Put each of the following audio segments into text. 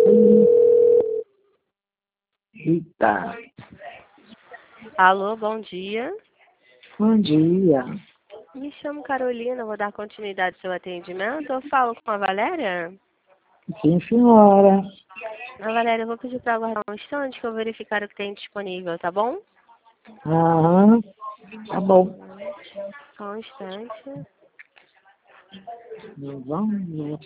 Eita. Alô, bom dia. Bom dia. Me chamo Carolina, vou dar continuidade ao seu atendimento. Eu falo com a Valéria? Sim, senhora. Valéria, eu vou pedir para aguardar um instante que eu verificar o que tem disponível, tá bom? Aham. Tá bom. Só um instante. Vamos.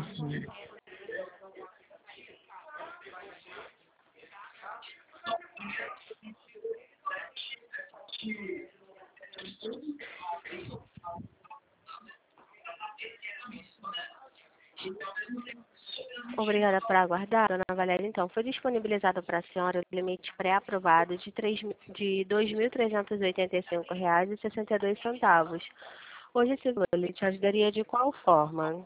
Obrigada por aguardar, dona Valéria. Então, foi disponibilizado para a senhora o limite pré-aprovado de R$ 2.385,62. Hoje esse valor te ajudaria de qual forma?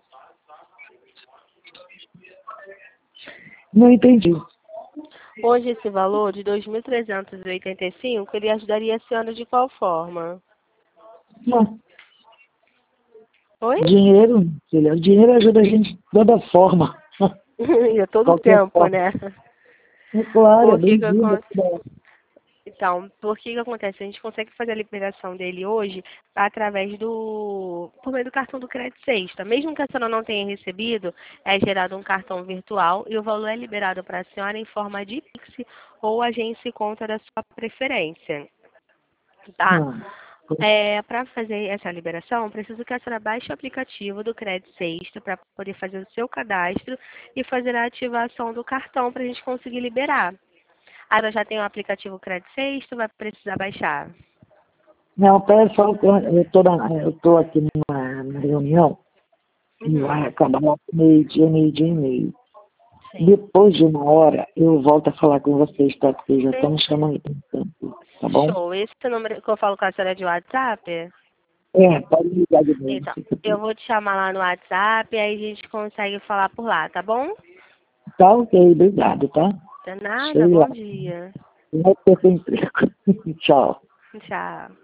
Não entendi. Hoje esse valor de 2.385, ele ajudaria a senhora de qual forma? Não. Oi? Dinheiro, filha. O dinheiro ajuda a gente de toda forma. E a todo Qualquer tempo, forma. né? É claro, é Por que que bem-vindo. acon- Então, por que que acontece? A gente consegue fazer a liberação dele hoje através por meio do cartão do Crédito Sexta. Mesmo que a senhora não tenha recebido, é gerado um cartão virtual e o valor é liberado para a senhora em forma de Pix ou agência e conta da sua preferência. Tá? Ah, Para fazer essa liberação, preciso que a senhora baixe o aplicativo do Crédito Sexta para poder fazer o seu cadastro e fazer a ativação do cartão para a gente conseguir liberar. A senhora já tem o aplicativo Crédito Sexta, vai precisar baixar. não, pessoal, eu tô aqui numa reunião e vai Uhum. acabar meio-dia, meio-dia e meio. Sim. Depois de uma hora, eu volto a falar com vocês, tá? Porque já estão Sim. me chamando aqui no campo, tá bom? Show. Esse é o número que eu falo com a senhora é de WhatsApp? É, pode ligar de novo. Então, eu vou te chamar lá no WhatsApp e aí a gente consegue falar por lá, tá bom? Tá ok, obrigado, tá? De nada, Sei lá, bom dia. não é ter emprego. Tchau. Tchau.